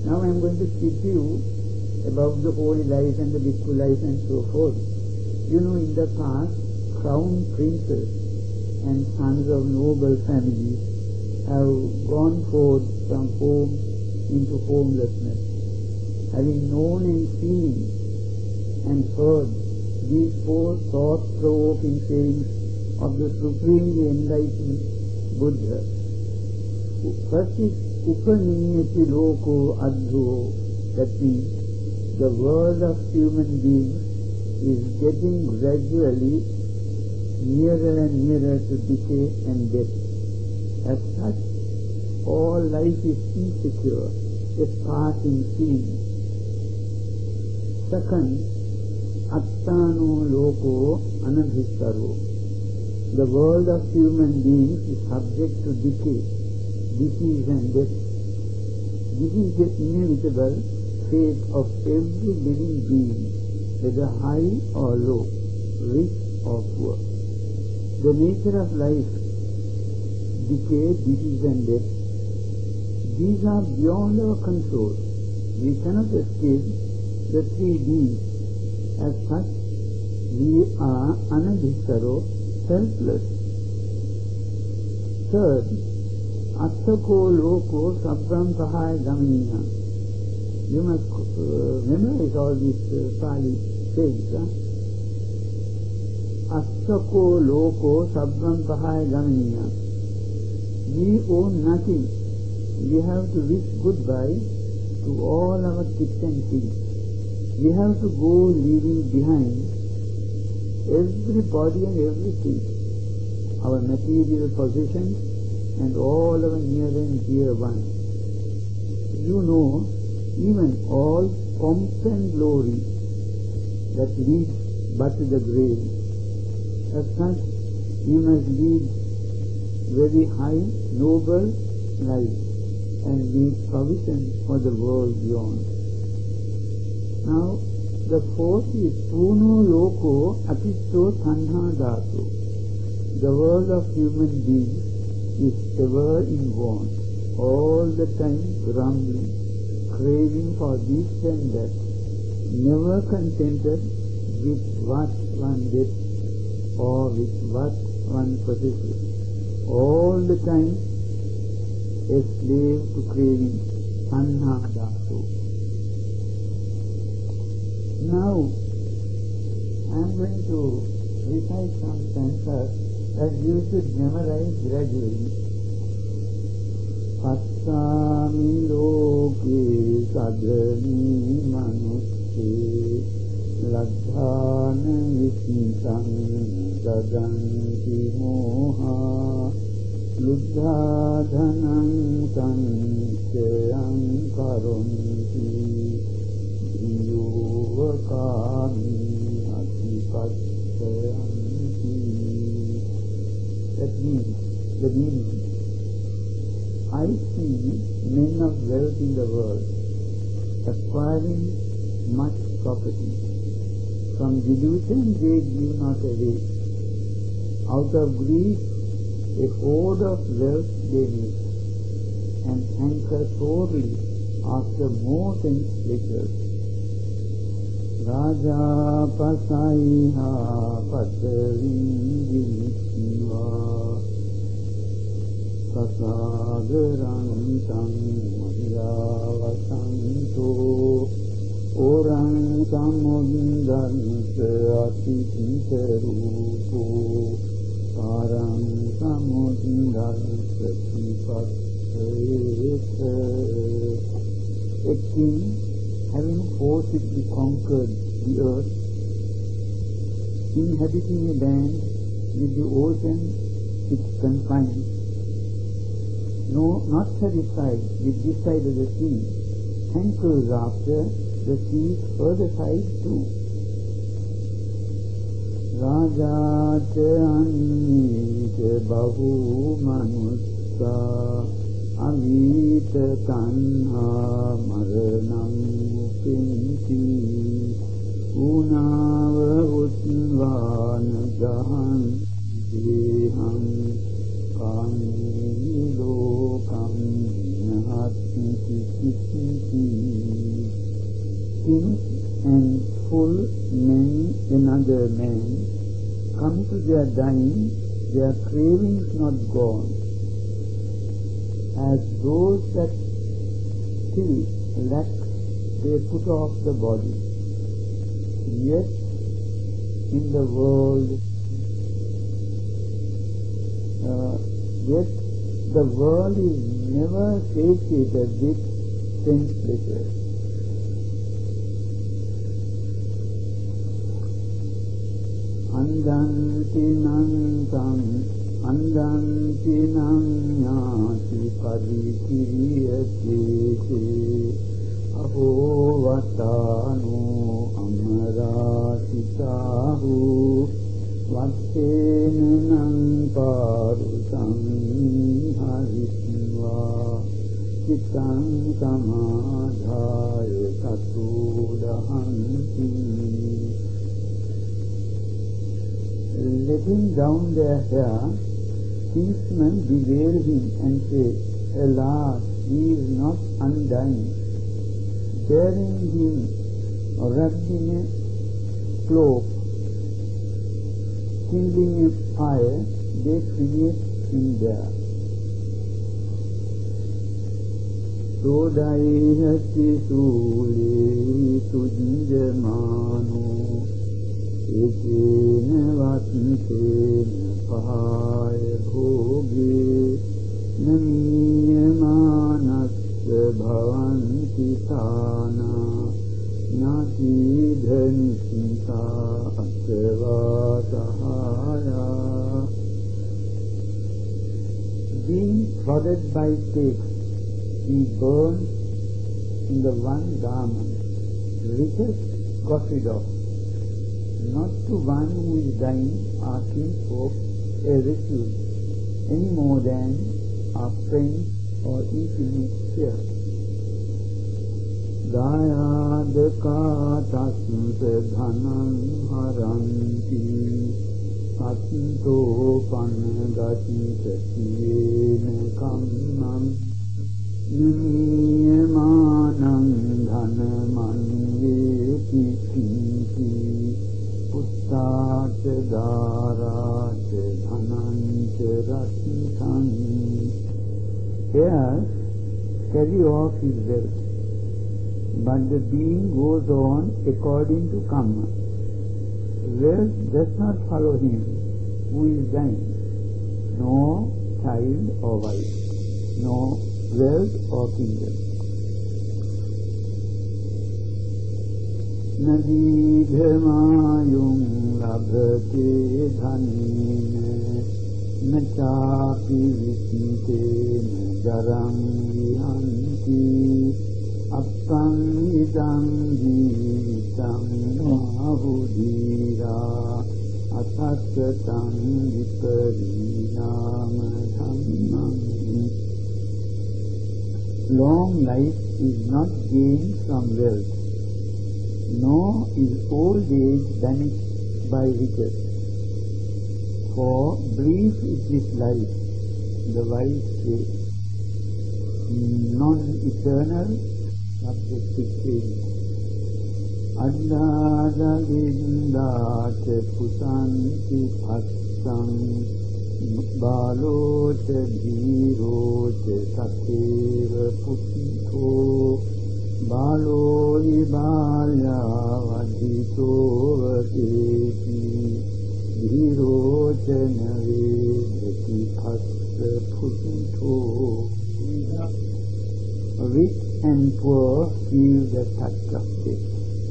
Now I am going to speak to you about the holy life and the blissful life and so forth. You know, in the past, crown princes and sons of noble families have gone forth from home into homelessness, having known and seen and heard these four thought-provoking sayings of the supremely enlightened Buddha. First is Upaniyati Loko Adho, that means the world of human beings is getting gradually nearer and nearer to decay and death. As such, all life is insecure, a passing scene. Second, Attano Loko Anadhistaro. The world of human beings is subject to decay, disease and death. This is the inevitable fate of every living being, whether high or low, rich or poor. The nature of life, decay, disease and death, these are beyond our control. We cannot escape the 3 Ds. As such, we are anadhistaro, helpless. Third, Attako Loko Sabbram Sahaya Gaminiha. You must memorize all these Pali sayings. Attako Loko Sabbram Sahaya Gaminiha. We own nothing. We have to wish goodbye to all our kith and kin. We have to go leaving behind everybody and everything, our material possessions and all our near and dear ones. You know, even all pomp and glory that leads but to the grave. As such, we must lead very high, noble life and make provision for the world beyond. Now, the fourth is Puno Loko Atisto Tanha Dhatu. The world of human beings is ever in want, all the time grumbling, craving for this and that, never contented with what one gets or with what one possesses, all the time a slave to craving, Tanha Dhatu. Now, I am going to recite some stanzas that you should memorize gradually. Passami loke sadhani manusse ladhana visnitam dadanti moha luddha dhanam sanchayam karonti Yuvakami Atipattayanti. That means, the meaning, I see men of wealth in the world acquiring much property. From delusion they give not away. Out of greed, a hoard of wealth they make, and hanker sorely after more sense pleasures. Raja Pasaiha Patavindiniva Sasagarantam Yavasanto Orang Samudandanta Atititarupo Parang Samudandanta Tipattayeta. A king, having forcibly conquered the earth, inhabiting a land with the ocean its confines, not satisfied with this side of the sea, hankers after the sea's further side too. Raja cha anni cha bahu manussa avita tanha maranam upinti unava utvana jahan deham kami lokam nahati kiti Kings and full men, another man, come to their dying, their cravings not gone, as those that still lack, they put off the body. Yet in the world, the world is never satiated with sense pleasure. Andanti nang nyati parikiriyate aho vatano amarasitahu vattena nang parusam haritva cittang samadhaya tatudahanti. Letting down their hair, kinsmen bewail him and say, alas, he is not undying. Bearing him wrapped in a cloak, kindling a fire, they create him there. Sodai sule tujjamano ekena vattena pahaya bhoge namiyamanasya bhavanti thana nati dhanita asvatahaya. Being trodden by snakes, he burns in the one garment, richest got rid of. Not to one who is dying are kinsfolk a refuge, any more than our friends or intimate fear. Dayadaka tasya dhanam haranti satinto panagati tiyena kammam nimiyamanam dhanamanyeti kinti puttāt dārāt dhanant rattam. Heirs carry off his wealth, but the being goes on according to karma. Wealth does not follow him who is dying, nor child or wife, nor wealth or kingdom. Nadidhamayung labhate dhanena nachapi visitena jarang vihanti appang idam jivitam mahudira atasatang viparinama dhammam. Long life is not gained from wealth, nor is old age banished by riches. For brief is this life, the wise say, non-eternal, subjective change. Adhāda vindāte pusanti bhaksam bālote dhīrote sateva putinto bālo ibālya vadhito vateti dhīrote navedati bhaksa putinto. Rich and poor feel the touch of death.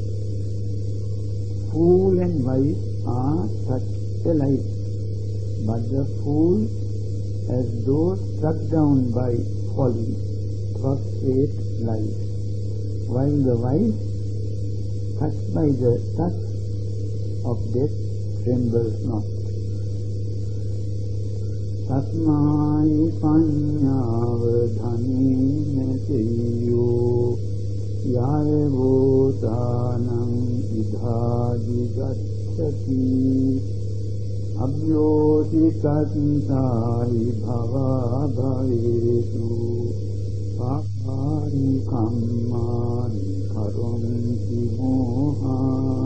Fool and wise are touched alike, but the fool, as though struck down by folly, prostrate lies, while the wise, touched by the touch of death, trembles not. Tasmai panyavadhanena seyo yayevotanam idhaji gacchati abhyoti tatsai bhava bhavetu Hari kammani karunti moha.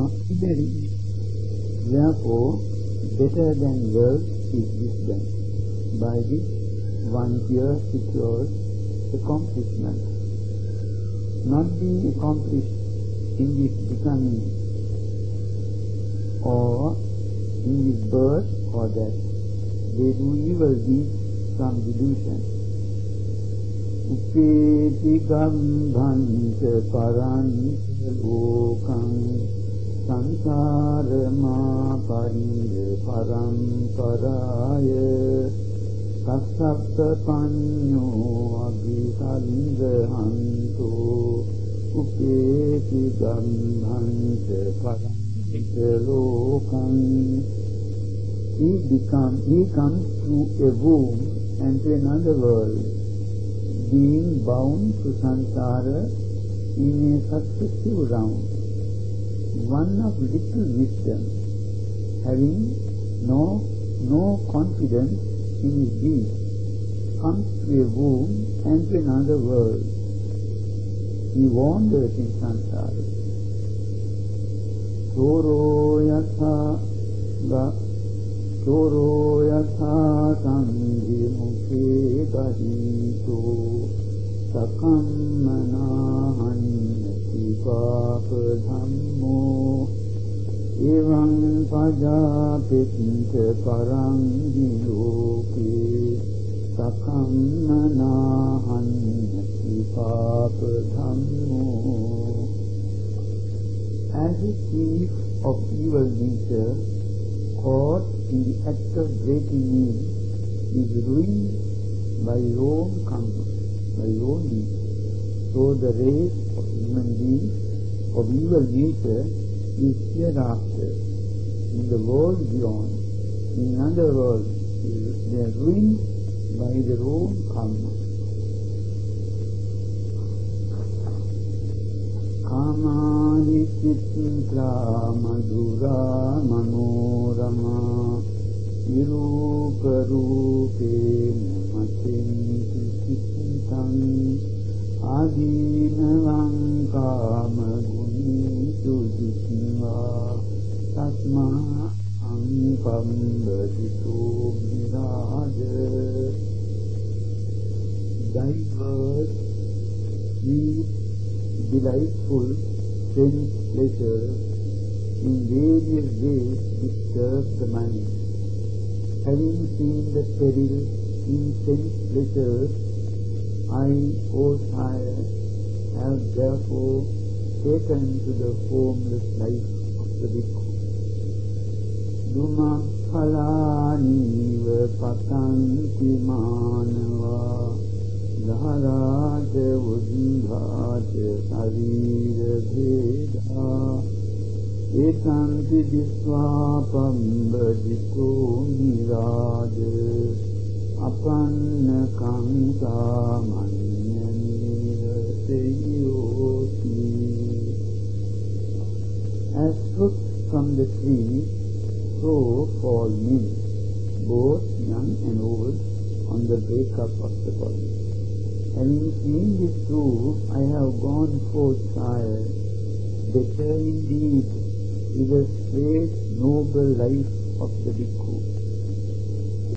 Therefore, better than wealth is wisdom. By this one here secures accomplishment. Not being accomplished in this becoming or in this birth or that, they do evil deeds from delusion. Upeti gambhanta paranta lokam sansarama parinda paramparaya tassappa panyo abhisalinda hanto upeti gambhanta paranta lokam. He comes through a womb and to another world, being bound to samsara in a successive round. One of little wisdom, having no confidence in his deeds, comes to a womb and to another world. He wanders in samsara. Choro yatha tangi mukhe dahito sakammana hanyati papa dhammo evam pajapita parangi loke sakammana hanyati papa dhammo. As a thief of evil nature, caught in the act of breaking in, is ruined by his own karma, by his own deeds. So the race of human beings of evil nature is hereafter, in the world beyond, in another world, they are ruined by their own karma. Kamahi chitra madhura manorama irupa rupena matinti chitam adinavam kama gunitu jitva tasma ampambaditu mirāja. Diverse, sweet, delightful sense pleasures in various ways disturb the mind. Having seen the peril in sense pleasures, I, O Sire, have therefore taken to the formless life of the bhikkhu. Duma phalani va patanti manava dharaja udbhaja sarira bheda etanti disvapambadito niraja apanna kanta manyaniva seyoti. As fruits from the tree, so fall men, both young and old, on the breakup of the body. Having seen this truth, I have gone forth, Sire. Better indeed is the straight, noble life of the bhikkhu.